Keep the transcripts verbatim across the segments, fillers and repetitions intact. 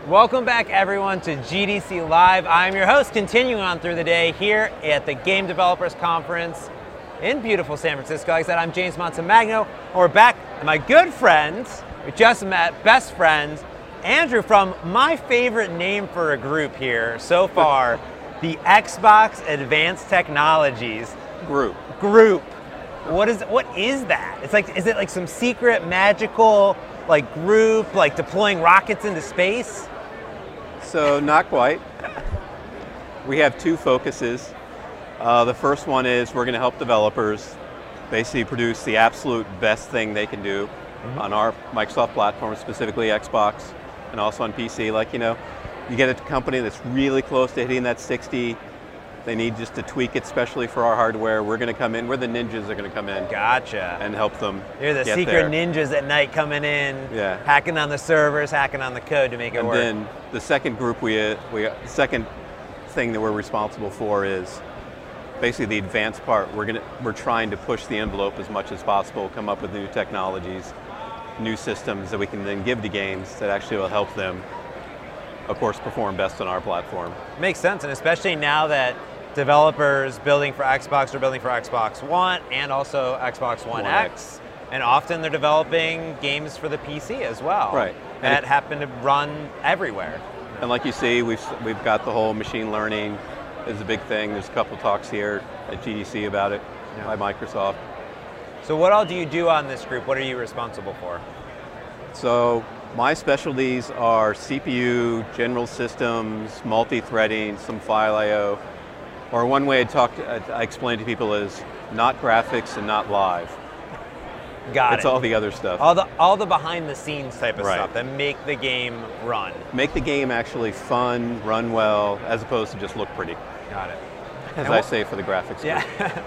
Welcome back, everyone, to G D C Live. I'm your host, continuing on through the day here at the Game Developers Conference in beautiful San Francisco. Like I said, I'm James Montemagno, and we're back with my good friends, we just met, best friends, Andrew from my favorite name for a group here so far, the Xbox Advanced Technologies Group. Group. What is what is that? It's like, is it like some secret magical like group, like deploying rockets into space? So not quite. We have two focuses. Uh, the first one is we're going to help developers basically produce the absolute best thing they can do mm-hmm. on our Microsoft platform, specifically Xbox, and also on P C. Like, you know, you get a company that's really close to hitting that sixty. They need just to tweak it, especially for our hardware. We're going to come in. We're the ninjas that are going to come in. Gotcha. And help them. You're the get secret there. ninjas at night coming in, yeah. hacking on the servers, hacking on the code to make it and work. And then the second group, we, we the second thing that we're responsible for is basically the advanced part. We're going to we're trying to push the envelope as much as possible, come up with new technologies, new systems that we can then give to games that actually will help them, of course, perform best on our platform. Makes sense, and especially now that developers building for Xbox are building for Xbox One and also Xbox One, One X. X, and often they're developing games for the P C as well. Right. That happen to run everywhere. And like you see, we've we've got the whole machine learning is a big thing. There's a couple of talks here at G D C about it yeah. by Microsoft. So what all do you do on this group? What are you responsible for? So my specialties are C P U, general systems, multi-threading, some file I O. Or one way I talk, I explain to people is not graphics and not live. Got it's it. It's all the other stuff. All the all the behind the scenes type of right. stuff that make the game run. Make the game actually fun, run well, as opposed to just look pretty. Got it. As and I what, say for the graphics. Yeah.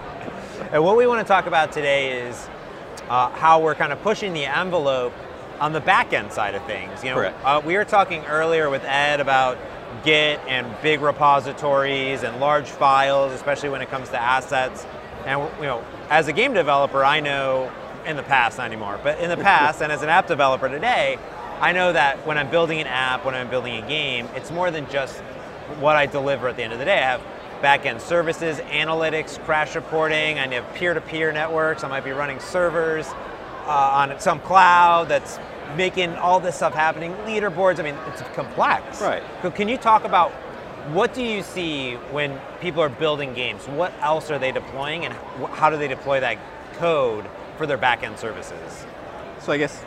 And what we want to talk about today is uh, how we're kind of pushing the envelope on the back end side of things. You know, Correct. Uh, we were talking earlier with Ed about Git and big repositories and large files, especially when it comes to assets. And you know, as a game developer, I know in the past, not anymore, but in the past, and as an app developer today, I know that when I'm building an app, when I'm building a game, it's more than just what I deliver at the end of the day. I have back-end services, analytics, crash reporting, I have peer-to-peer networks, I might be running servers uh, on some cloud that's making all this stuff happening, leaderboards, I mean, it's complex. Right. So can you talk about what do you see when people are building games? What else are they deploying and how do they deploy that code for their back-end services? So I guess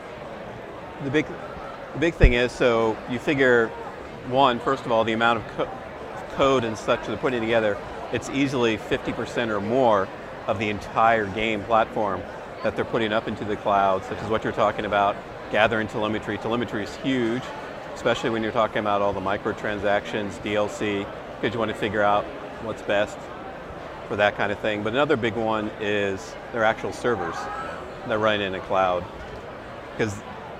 the big, the big thing is, so you figure, one, first of all, the amount of co- code and such that they're putting together, it's easily fifty percent or more of the entire game platform that they're putting up into the cloud, such as what you're talking about, gathering telemetry. Telemetry is huge, especially when you're talking about all the microtransactions, D L C, because you want to figure out what's best for that kind of thing. But another big one is their actual servers that run in a cloud. Because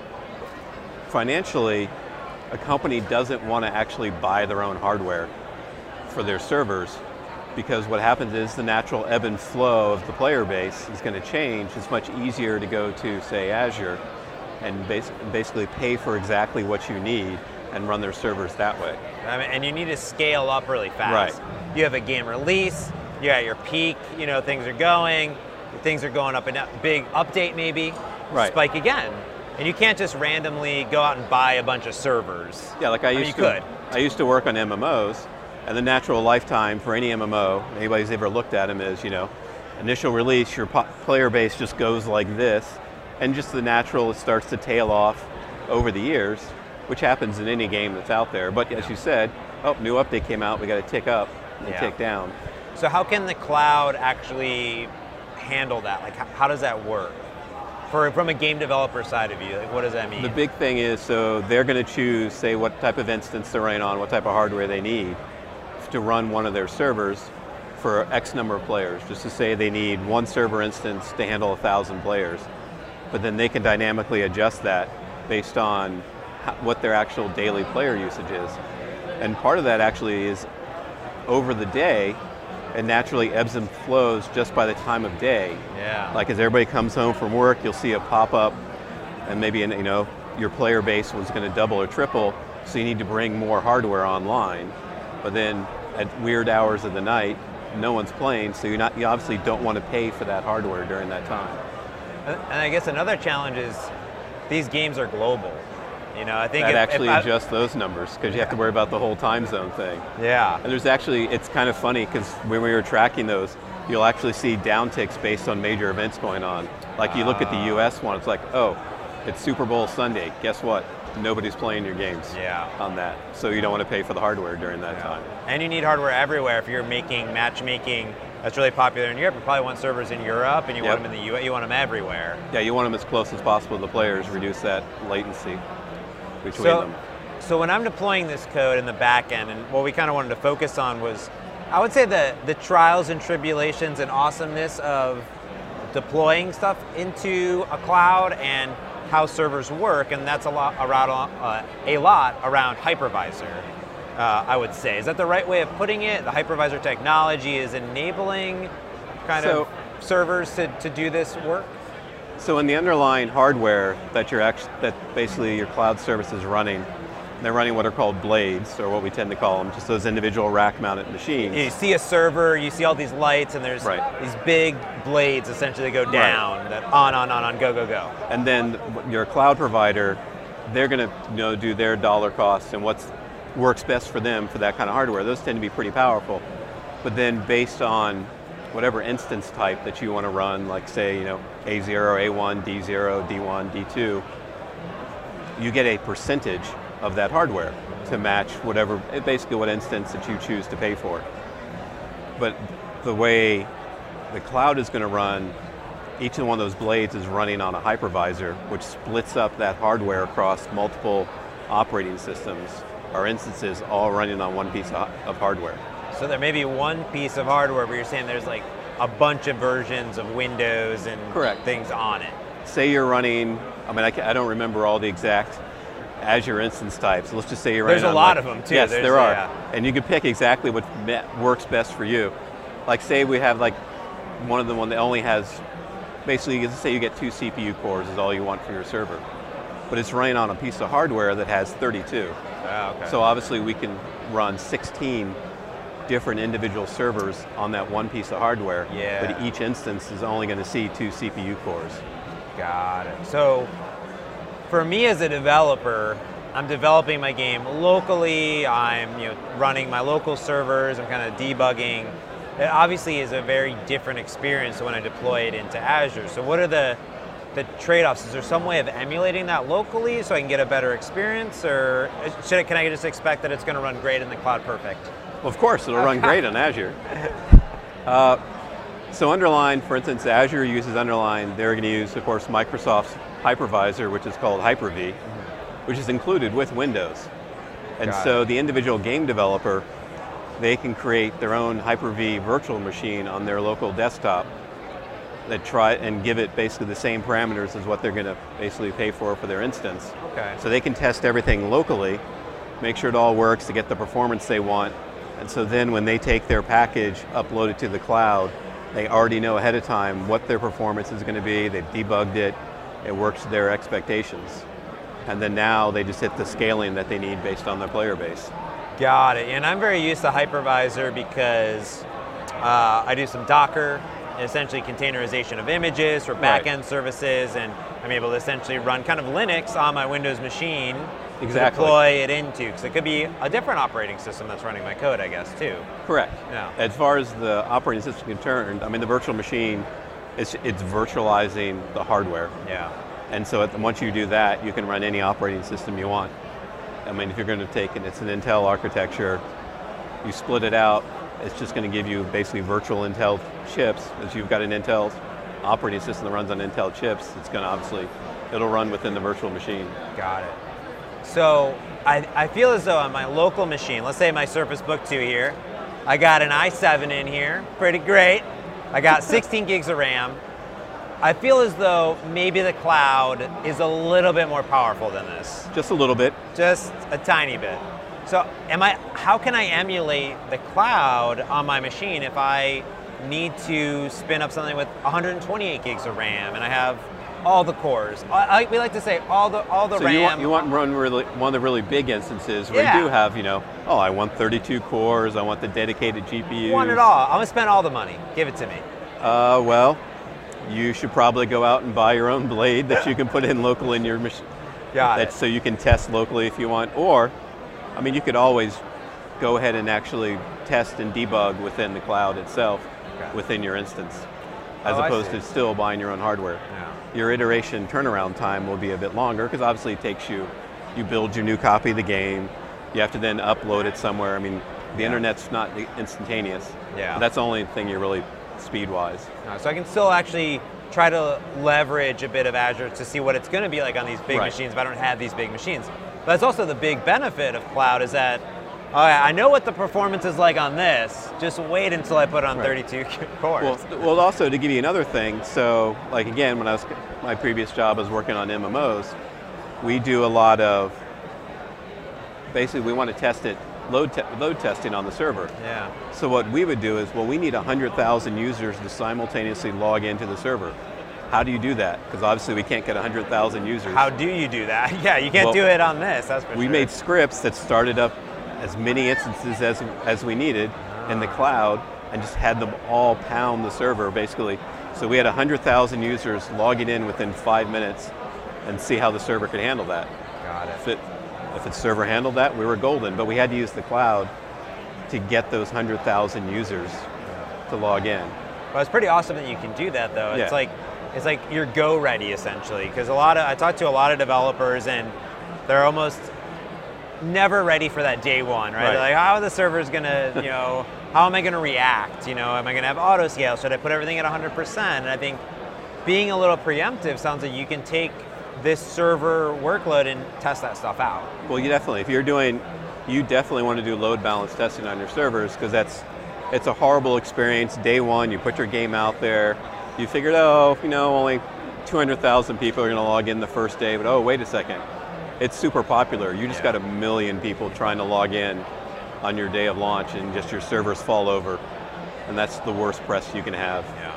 financially, a company doesn't want to actually buy their own hardware for their servers, because what happens is the natural ebb and flow of the player base is going to change. It's much easier to go to, say, Azure and bas- basically pay for exactly what you need and run their servers that way. I mean, and you need to scale up really fast. Right. You have a game release, you're at your peak, you know, things are going, things are going up and up, big update maybe, right. spike again. And you can't just randomly go out and buy a bunch of servers. Yeah, like I, I used mean, to. you could. I used to work on M M Os, and the natural lifetime for any M M O, anybody's ever looked at them, is, you know, initial release, your po- player base just goes like this, and just the natural, it starts to tail off over the years, which happens in any game that's out there. But as you said, oh, new update came out, we got to tick up and yeah. tick down. So how can the cloud actually handle that? Like, how, how does that work? For, from a game developer side of you, like, what does that mean? The big thing is, so they're going to choose, say, what type of instance they're running on, what type of hardware they need to run one of their servers for X number of players. Just to say they need one server instance to handle a thousand players. But then they can dynamically adjust that based on how, what their actual daily player usage is. And part of that actually is over the day, it naturally ebbs and flows just by the time of day. Yeah. Like as everybody comes home from work, you'll see a pop-up, and maybe you know your player base was going to double or triple, So you need to bring more hardware online, but then at weird hours of the night, no one's playing, so you're not, you obviously don't want to pay for that hardware during that time. And I guess another challenge is these games are global. You know, I think that if, actually if I, adjusts those numbers because you yeah. have to worry about the whole time zone thing. Yeah. And there's actually, it's kind of funny because when we were tracking those, you'll actually see downticks based on major events going on. Like you look at the U S one, it's like, oh, it's Super Bowl Sunday. Guess what? Nobody's playing your games yeah. on that. So you don't want to pay for the hardware during that yeah. time. And you need hardware everywhere. If you're making matchmaking that's really popular in Europe, you probably want servers in Europe and you yep. want them in the U S, you want them everywhere. Yeah, you want them as close as possible to the players, reduce that latency between so, them. So when I'm deploying this code in the back end, and what we kind of wanted to focus on was, I would say the, the trials and tribulations and awesomeness of deploying stuff into a cloud and how servers work, and that's a lot around uh, a lot around hypervisor. Uh, I would say, is that the right way of putting it? The hypervisor technology is enabling kind so, of servers to, to do this work. So in the underlying hardware that you're actually, that basically your cloud service is running, they're running what are called blades, or what we tend to call them, just those individual rack-mounted machines. You see a server, you see all these lights, and there's right. these big blades essentially that go down, right. that on, on, on, on, go, go, go. And then your cloud provider, they're going to you know, do their dollar costs and what works best for them for that kind of hardware. Those tend to be pretty powerful. But then based on whatever instance type that you want to run, like say, you know, A zero, A one, D zero, D one, D two, you get a percentage of that hardware to match whatever, basically what instance that you choose to pay for. But the way the cloud is going to run, each one of those blades is running on a hypervisor, which splits up that hardware across multiple operating systems or instances, all running on one piece of, of hardware. So there may be one piece of hardware, but you're saying there's like a bunch of versions of Windows and Correct. things on it. Say you're running, I mean, I, I don't remember all the exact Azure instance types. Let's just say you're There's running a on lot like, of them too. Yes, There's, there are. Yeah. And you can pick exactly what works best for you. Like say we have like one of the one that only has, basically let's say you get two C P U cores is all you want for your server. But it's running on a piece of hardware that has thirty-two. Oh, okay. So obviously we can run sixteen different individual servers on that one piece of hardware. Yeah. But each instance is only going to see two C P U cores. Got it. So for me as a developer, I'm developing my game locally, I'm you know, running my local servers, I'm kind of debugging. It obviously is a very different experience when I deploy it into Azure. So what are the, the trade-offs? Is there some way of emulating that locally so I can get a better experience, or should I, can I just expect that it's going to run great in the cloud perfect? Well, of course, it'll run great on Azure. Uh, so underline, for instance, Azure uses underline, they're going to use, of course, Microsoft's hypervisor, which is called Hyper-V, mm-hmm. which is included with Windows. And Got so it. the individual game developer, they can create their own Hyper-V virtual machine on their local desktop that try and give it basically the same parameters as what they're going to basically pay for for their instance. Okay. So they can test everything locally, make sure it all works to get the performance they want. And so then when they take their package, upload it to the cloud, they already know ahead of time what their performance is going to be, they've debugged it, it works to their expectations. And then now they just hit the scaling that they need based on their player base. Got it. And I'm very used to hypervisor because uh, I do some Docker, essentially containerization of images for back-end right. services, and I'm able to essentially run kind of Linux on my Windows machine exactly. to deploy it into, because it could be a different operating system that's running my code, I guess, too. Correct. Yeah. As far as the operating system concerned, I mean, the virtual machine, it's, it's virtualizing the hardware. Yeah. And so at the, once you do that, you can run any operating system you want. I mean, if you're going to take it, it's an Intel architecture, you split it out, it's just going to give you basically virtual Intel chips. As you've got an Intel operating system that runs on Intel chips, it's going to obviously, it'll run within the virtual machine. Got it. So I, I feel as though on my local machine, let's say my Surface Book two here, I got an i seven in here, pretty great. I got sixteen gigs of RAM. I feel as though maybe the cloud is a little bit more powerful than this. Just a little bit. Just a tiny bit. So am I, how can I emulate the cloud on my machine if I need to spin up something with one hundred twenty-eight gigs of RAM and I have all the cores. I, I, we like to say all the all the so RAM. you want you want one really one of the really big instances where Yeah. you do have, you know, oh, I want thirty-two cores, I want the dedicated G P Us. Want it all. I'm gonna spend all the money. Give it to me. Uh, well, you should probably go out and buy your own blade that you can put in local in your machine. Got That's so you can test locally if you want. Or, I mean, you could always go ahead and actually test and debug within the cloud itself, Okay. within your instance, as Oh, I opposed see. to still buying your own hardware. Yeah. Your iteration turnaround time will be a bit longer because obviously it takes you, you build your new copy of the game, you have to then upload it somewhere. I mean, the Yeah. internet's not instantaneous. Yeah. That's the only thing you're really speed-wise. No, so I can still actually try to leverage a bit of Azure to see what it's going to be like on these big Right. machines if I don't have these big machines. But that's also the big benefit of cloud is that, oh yeah, I know what the performance is like on this, just wait until I put on Right. thirty-two cores. Well, well, also to give you another thing, so like again, when I was, my previous job was working on M M Os, we do a lot of, basically we want to test it, load, te load testing on the server. yeah. So what we would do is, well, we need one hundred thousand users to simultaneously log into the server. How do you do that? Because obviously we can't get one hundred thousand users. How do you do that? Yeah, you can't Well, do it on this, that's for we sure. made scripts that started up as many instances as, as we needed in the cloud and just had them all pound the server basically. So we had one hundred thousand users logging in within five minutes and see how the server could handle that. Got If it. it, if the server handled that, we were golden, but we had to use the cloud to get those one hundred thousand users to log in. Well, it's pretty awesome that you can do that though. It's Yeah. like it's like you're go ready essentially because a lot of I talk to a lot of developers and they're almost never ready for that day one, right? Right. They're like, how are the servers gonna, you know, how am I gonna react? You know, am I gonna have auto scale? Should I put everything at one hundred percent? And I think being a little preemptive sounds like you can take this server workload and test that stuff out. Well, you definitely, if you're doing, you definitely want to do load balance testing on your servers because that's, it's a horrible experience. Day one, you put your game out there, you figured, oh, you know, only two hundred thousand people are going to log in the first day, but oh, wait a second. It's super popular. You just Yeah. got a million people trying to log in on your day of launch and just your servers fall over. And that's the worst press you can have. Yeah.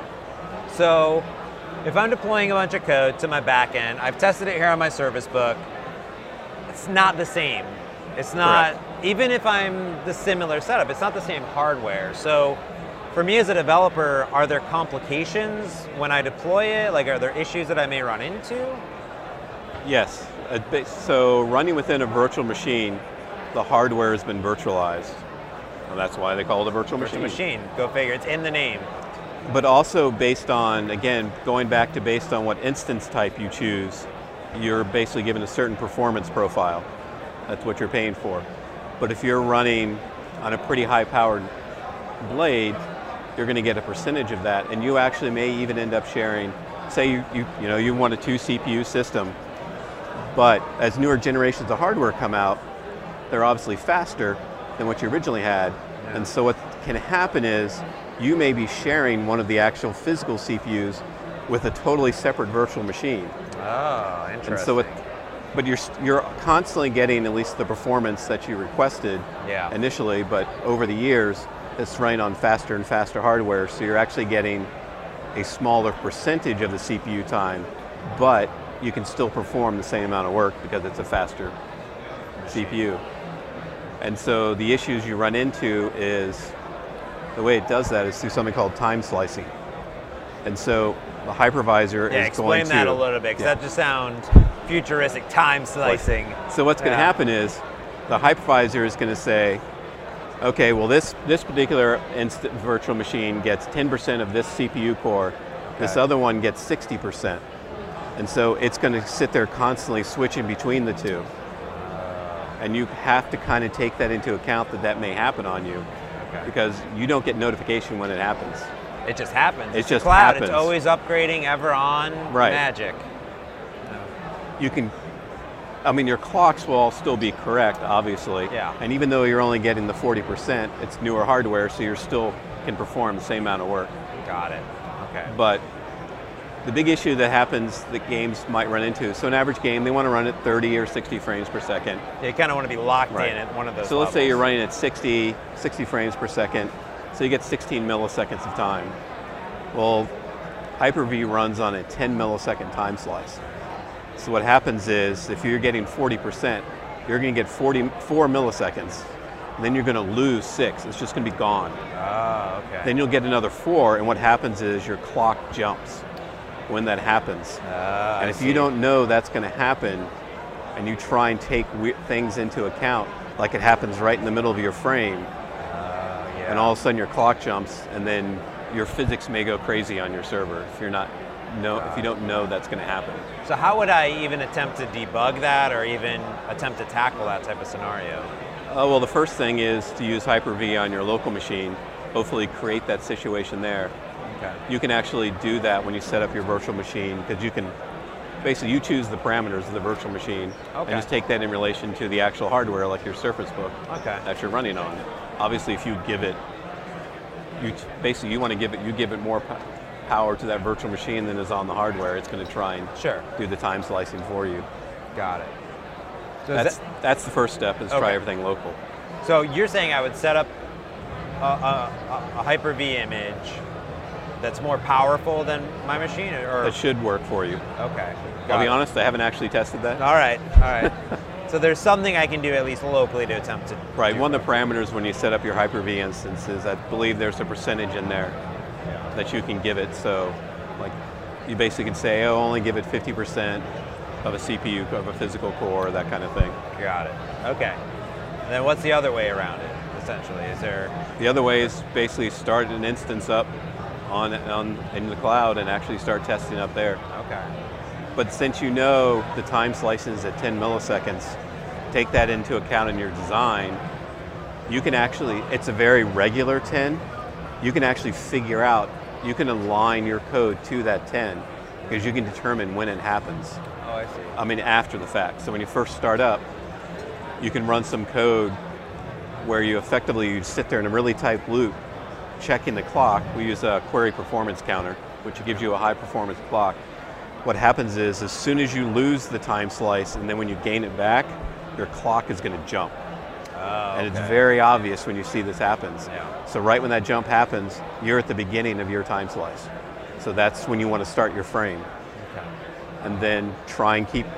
So if I'm deploying a bunch of code to my backend, I've tested it here on my service book, it's not the same. It's not, Correct. even if I'm the similar setup, it's not the same hardware. So for me as a developer, are there complications when I deploy it? Like are there issues that I may run into? Yes. A bit- So running within a virtual machine, the hardware has been virtualized. Well, that's why they call it a virtual Virtual machine. machine, go figure, it's in the name. But also based on, again, going back to based on what instance type you choose, you're basically given a certain performance profile. That's what you're paying for. But if you're running on a pretty high powered blade, you're going to get a percentage of that, and you actually may even end up sharing, say you, you, you know, you want a two C P U system, but as newer generations of hardware come out, they're obviously faster than what you originally had. Yeah. And so what can happen is you may be sharing one of the actual physical C P Us with a totally separate virtual machine. Oh, interesting. And so it, but you're you're constantly getting at least the performance that you requested Yeah. initially, but over the years, it's running on faster and faster hardware, so you're actually getting a smaller percentage of the C P U time, but you can still perform the same amount of work because it's a faster C P U. And so the issues you run into is, the way it does that is through something called time slicing. And so the hypervisor yeah, is explain going to- that a little bit, because yeah. that just sounds futuristic, time slicing. So what's going to Yeah. happen is the hypervisor is going to say, okay, well this, this particular instant virtual machine gets ten percent of this C P U core, this Okay. other one gets sixty percent. And so it's going to sit there constantly switching between the two. And you have to kind of take that into account that that may happen on you, Okay. because you don't get notification when it happens. It just happens. It It's just the cloud. happens. It's always upgrading, ever on. Right. Magic. You can, I mean, your clocks will all still be correct, obviously. Yeah. And even though you're only getting the forty percent, it's newer hardware, so you still can perform the same amount of work. Got it. Okay. But the big issue that happens that games might run into, so an average game, they want to run at thirty or sixty frames per second. You kind of want to be locked Right. in at one of those So let's say you're levels. running at sixty, sixty frames per second, so you get sixteen milliseconds of time. Well, Hyper-V runs on a ten millisecond time slice. So what happens is, if you're getting forty percent, you're going to get forty-four milliseconds. Then you're going to lose six. It's just going to be gone. Oh, okay. Then you'll get another four, and what happens is your clock jumps when that happens. Uh, and I if see. you don't know that's going to happen, and you try and take we- things into account, like it happens right in the middle of your frame, Uh, yeah. and all of a sudden your clock jumps, and then your physics may go crazy on your server if you're not know if you don't know that's going to happen. So how would I even attempt to debug that, or even attempt to tackle that type of scenario? Uh, well, the first thing is to use Hyper-V on your local machine. Hopefully, create that situation there. Okay. You can actually do that when you set up your virtual machine, because you can basically you choose the parameters of the virtual machine Okay. and just take that in relation to the actual hardware, like your Surface Book Okay. that you're running on. Obviously, if you give it, you t- basically you want to give it, you give it more po- power to that virtual machine than is on the hardware. It's going to try and Sure. do the time slicing for you. Got it. So, is That's that- that's the first step, is Okay. try everything local. so you're saying I would set up a, a, a Hyper-V image that's more powerful than my machine, or That should work for you. okay? I'll Got be it. honest, I haven't actually tested that. All right. All right. So there's something I can do at least locally to attempt to. Right, do one of that. the parameters when you set up your Hyper-V instances, I believe there's a percentage in there that you can give it. So, like, you basically can say, oh, only give it fifty percent of a C P U, of a physical core, that kind of thing. Got it. Okay. And then what's the other way around it? Essentially, is there? The other way is basically start an instance up on, on in the cloud and actually start testing up there. Okay. But since you know the time slicing is at ten milliseconds, take that into account in your design. You can actually, it's a very regular ten, you can actually figure out, you can align your code to that ten, because you can determine when it happens. Oh, I see. I mean, after the fact. So when you first start up, you can run some code where you effectively you sit there in a really tight loop, checking the clock. We use a query performance counter, which gives you a high performance clock. What happens is, as soon as you lose the time slice, and then when you gain it back, your clock is going to jump. Oh, And it's okay. very obvious when you see this happens. Yeah. So right when that jump happens, you're at the beginning of your time slice. So that's when you want to start your frame. Okay. And then try and keep,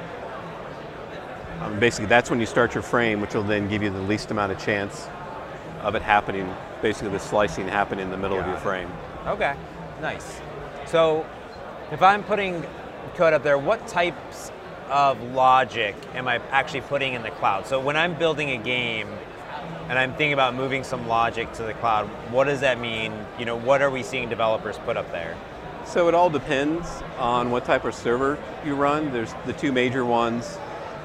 um, basically that's when you start your frame, which will then give you the least amount of chance of it happening, basically the slicing happening in the middle of Got your it. frame. Okay. Nice. So, if I'm putting code up there, what types of logic am I actually putting in the cloud? So when I'm building a game and I'm thinking about moving some logic to the cloud, what does that mean? You know, what are we seeing developers put up there? So it all depends on what type of server you run. There's the two major ones.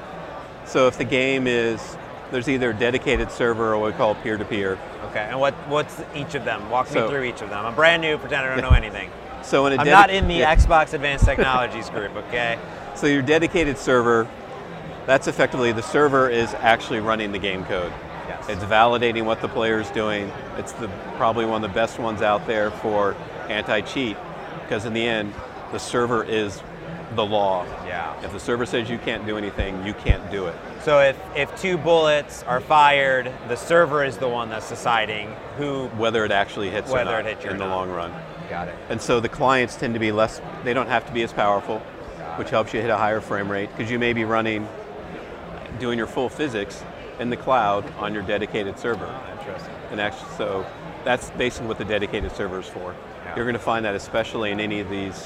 So if the game is, there's either a dedicated server or what we call peer-to-peer. Okay, and what what's each of them? Walk me So- through each of them. I'm brand new, pretend I don't know anything. So in a I'm dedi- not in the yeah. Xbox Advanced Technologies group, okay? So your dedicated server, that's effectively, the server is actually running the game code. Yes. It's validating what the player is doing. It's the probably one of the best ones out there for anti-cheat, because in the end, the server is the law. Yeah. If the server says you can't do anything, you can't do it. So if, if two bullets are fired, the server is the one that's deciding who. Whether it actually hits or Whether not it hits you in or the not. long run. Got it. And so the clients tend to be less, they don't have to be as powerful, Got which it. helps you hit a higher frame rate, because you may be running, doing your full physics in the cloud on your dedicated server. Oh, interesting. And actually, so that's basically what the dedicated server is for. Yeah. You're going to find that especially in any of these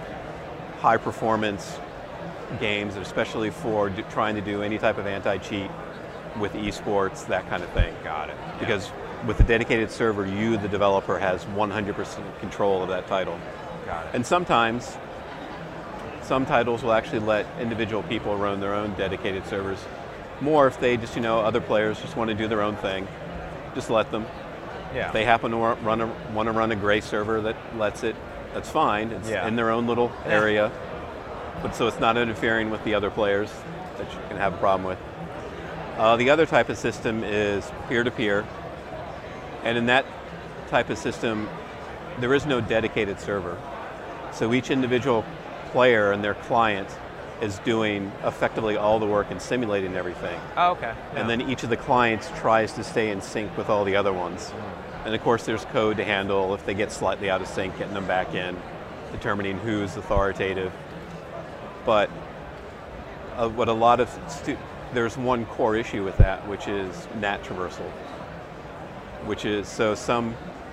high performance games, especially for do, trying to do any type of anti-cheat with esports, that kind of thing. Got it. Because with the dedicated server, you, the developer, has one hundred percent control of that title. Got it. And sometimes, some titles will actually let individual people run their own dedicated servers. More if they just, you know, other players just want to do their own thing, just let them. yeah. If they happen to wa- run a, want to run a gray server that lets it, that's fine. It's Yeah. in their own little Yeah. area, but so it's not interfering with the other players that you can have a problem with. Uh, the other type of system is peer-to-peer, and in that type of system, there is no dedicated server. So each individual player and their client is doing effectively all the work and simulating everything. Oh, okay. And Yeah. then each of the clients tries to stay in sync with all the other ones. And of course there's code to handle if they get slightly out of sync, getting them back in, determining who's authoritative. But uh, what a lot of stu- there's one core issue with that, which is N A T traversal, which is so some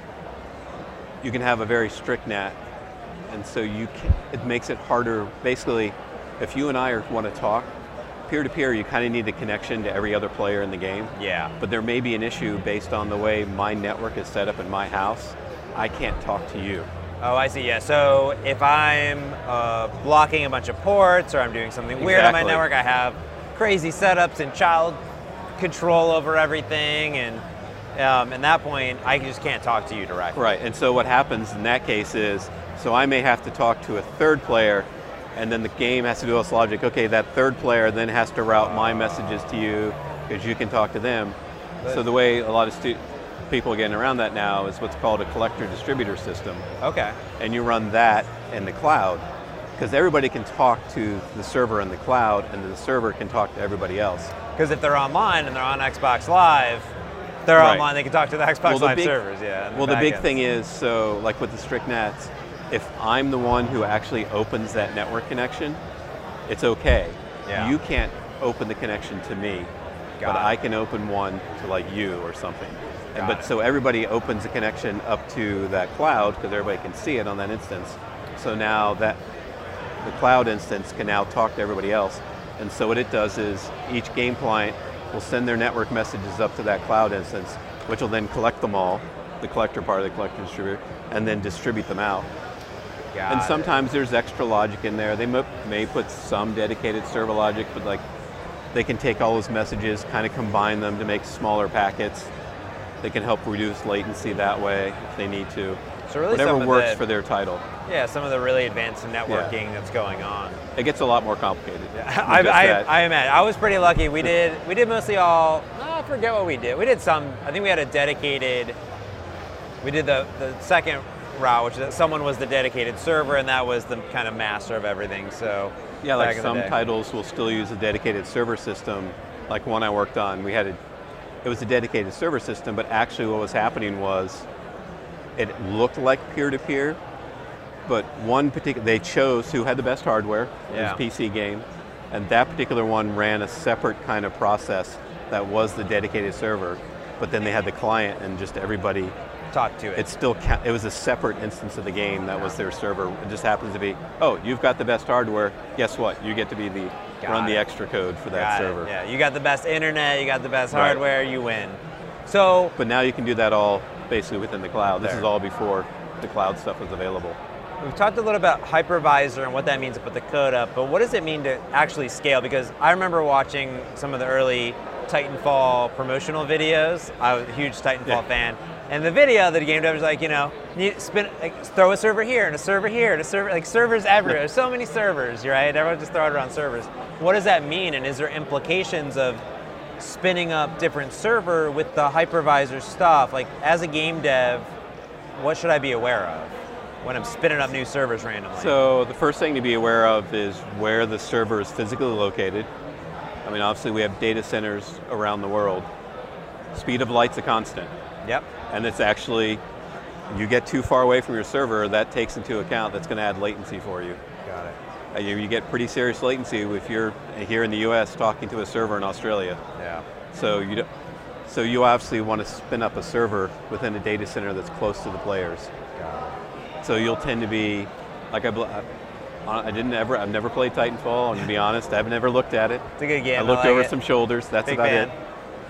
you can have a very strict N A T, and so you can, it makes it harder. Basically, if you and I are, want to talk peer-to-peer, you kind of need a connection to every other player in the game. Yeah. But there may be an issue based on the way my network is set up in my house. I can't talk to you. Oh, I see, yeah. So if I'm uh, blocking a bunch of ports or I'm doing something weird on my Exactly. network, I have crazy setups and child control over everything, and um, at that point, I just can't talk to you directly. Right, and so what happens in that case is, so I may have to talk to a third player, and then the game has to do its logic. Okay, that third player then has to route my messages to you because you can talk to them. But so the way a lot of stu- people are getting around that now is what's called a collector distributor system. Okay. And you run that in the cloud because everybody can talk to the server in the cloud, and the server can talk to everybody else. Because if they're online and they're on Xbox Live, they're Right. online, they can talk to the Xbox Well, the Live big- servers, yeah. and Well, the big backends. thing is, so like with the strict N A Ts, if I'm the one who actually opens that network connection, it's okay. Yeah. You can't open the connection to me, Got but it. I can open one to like you or something. And, Got but it. so everybody opens a connection up to that cloud because everybody can see it on that instance. So now that the cloud instance can now talk to everybody else. And so what it does is each game client will send their network messages up to that cloud instance, which will then collect them all, the collector part of the collector distributor, and then distribute them out. Got And it. sometimes there's extra logic in there. They mo- may put some dedicated server logic, but like they can take all those messages, kind of combine them to make smaller packets. They can help reduce latency that way if they need to. So really Whatever some of works the- for their title. Yeah, some of the really advanced networking that's going on. It gets a lot more complicated. Yeah, than I, just I, that. I imagine. I was pretty lucky. We did we did mostly all, oh, I forget what we did. We did some, I think we had a dedicated, we did the, the second route, which is someone was the dedicated server, and that was the kind of master of everything. So Yeah, like back in the some day. titles will still use a dedicated server system. Like one I worked on, we had a, it was a dedicated server system, but actually what was happening was it looked like peer-to-peer, but one particular, they chose who had the best hardware. It Yeah. was a P C game, and that particular one ran a separate kind of process that was the dedicated server, but then they had the client and just everybody, Talk to it. it still, ca- it was a separate instance of the game that was their server. It just happens to be, oh, you've got the best hardware, guess what? You get to be the, Got run the it. extra code for that Got it, server. Yeah, you got the best internet, you got the best Right. hardware, you win. So But now you can do that all basically within the cloud. This There. is all before the cloud stuff was available. we've talked a little about hypervisor and what that means to put the code up, but what does it mean to actually scale? Because I remember watching some of the early Titanfall promotional videos. I was a huge Titanfall Yeah. fan. And the video, the game dev was like, you know, you spin, like, throw a server here and a server here and a server, like servers everywhere. There's so many servers, right? Everyone just throw it around servers. What does that mean? And is there implications of spinning up different server with the hypervisor stuff? Like, as a game dev, what should I be aware of when I'm spinning up new servers randomly? So the first thing to be aware of is where the server is physically located. I mean, obviously we have data centers around the world. Speed of light's a constant. Yep. And it's actually, you get too far away from your server, that takes into account, that's going to add latency for you. Got it. Uh, You, you get pretty serious latency if you're here in the U S talking to a server in Australia. Yeah. So you, don't- so you obviously want to spin up a server within a data center that's close to the players. Got it. So you'll tend to be, like I, bel- I I didn't ever, I've never played Titanfall, and to be honest, I've never looked at it. It's a good game. I looked like over it. some shoulders, that's Big about fan. it.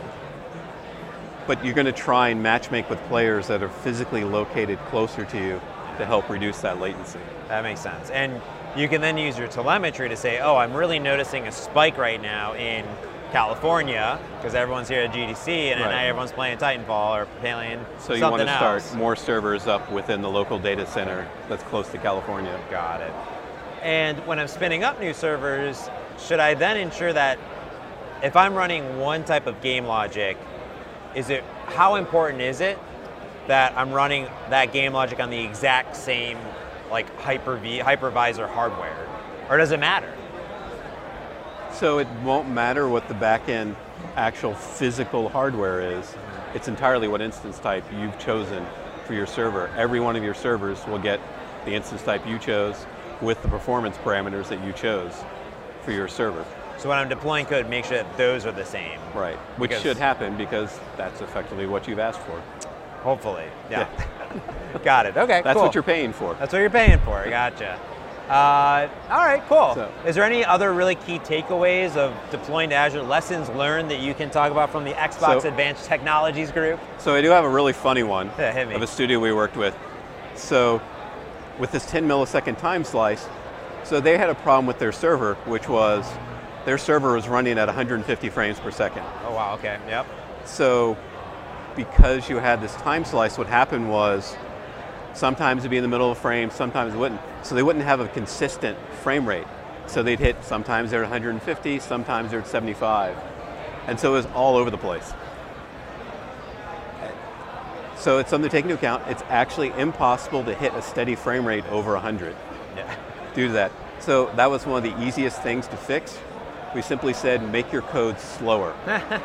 But you're going to try and matchmake with players that are physically located closer to you to help reduce that latency. That makes sense. And you can then use your telemetry to say, oh, I'm really noticing a spike right now in California because everyone's here at G D C and Right. now everyone's playing Titanfall or playing So you something want to start else. more servers up within the local data center that's close to California. Got it. And when I'm spinning up new servers, should I then ensure that if I'm running one type of game logic, is it, how important is it that I'm running that game logic on the exact same like Hyper-V, hypervisor hardware? Or does it matter? So it won't matter what the back-end actual physical hardware is. It's entirely what instance type you've chosen for your server. Every one of your servers will get the instance type you chose, with the performance parameters that you chose for your server. So when I'm deploying code, make sure that those are the same. Right, which Because- should happen because that's effectively what you've asked for. Hopefully, yeah. Got it, okay, That's cool. what you're paying for. That's what you're paying for, gotcha. Uh, all right, cool. So- Is there any other really key takeaways of deploying to Azure, lessons learned that you can talk about from the Xbox So- Advanced Technologies group? So I do have a really funny one Yeah, hit me. of a studio we worked with. So with this ten millisecond time slice, so they had a problem with their server, which was their server was running at one hundred fifty frames per second. Oh wow, okay, yep. So because you had this time slice, what happened was sometimes it'd be in the middle of a frame, sometimes it wouldn't. So they wouldn't have a consistent frame rate. So they'd hit, sometimes they're at one hundred fifty, sometimes they're at seventy-five. And so it was all over the place. So it's something to take into account. It's actually impossible to hit a steady frame rate over one hundred Yeah. due to that. So that was one of the easiest things to fix. We simply said, make your code slower.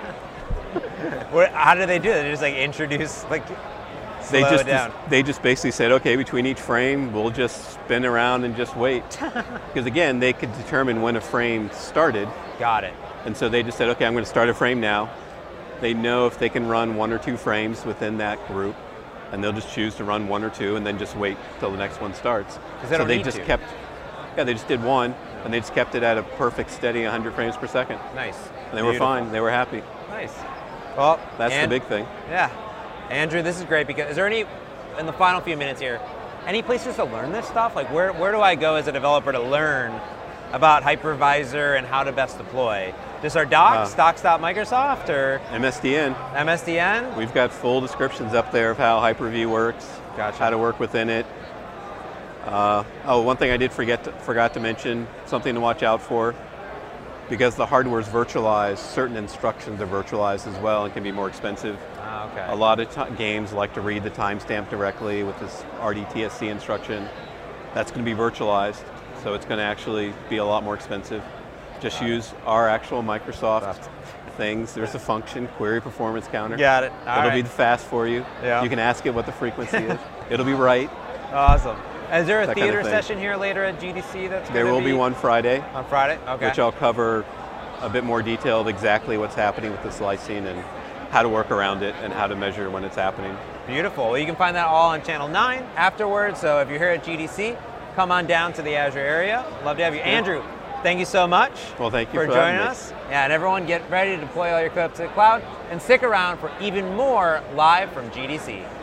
What, how do they do that? They just like introduce, like, They slow just, it down. they just basically said, okay, between each frame, we'll just spin around and just wait. Because again, they could determine when a frame started. Got it. And so they just said, okay, I'm going to start a frame now. They know if they can run one or two frames within that group, and they'll just choose to run one or two and then just wait till the next one starts. 'Cause they so don't they need just to. kept, yeah, they just did one, and they just kept it at a perfect steady one hundred frames per second. Nice. And they were Beautiful. fine, they were happy. Nice. Well, That's and- the big thing. Yeah. Andrew, this is great because is there any, in the final few minutes here, any places to learn this stuff? Like where, where do I go as a developer to learn about hypervisor and how to best deploy? Just our docs, Uh, docs.microsoft or M S D N, M S D N? we've got full descriptions up there of how Hyper-V works, Gotcha. how to work within it. Uh, oh, one thing I did forget to, forgot to mention, something to watch out for, because the hardware is virtualized, certain instructions are virtualized as well and can be more expensive. Ah, okay. A lot of t- games like to read the timestamp directly with this R D T S C instruction. That's going to be virtualized, so it's going to actually be a lot more expensive. Just use our actual Microsoft things. There's a function, query performance counter. Got it. All It'll right. be fast for you. Yeah. You can ask it what the frequency is. It'll be right. Awesome. Is there a That kind of theater thing. session here later at G D C that's There gonna will be one Friday, on Friday? Okay. which I'll cover a bit more detailed exactly what's happening with the slicing and how to work around it and how to measure when it's happening. Beautiful. Well, you can find that all on Channel nine afterwards. So if you're here at G D C, come on down to the Azure area. Love to have you. Andrew, thank you so much Well, thank you for for joining having me. us. Yeah, and everyone get ready to deploy all your code up to the cloud and stick around for even more live from G D C.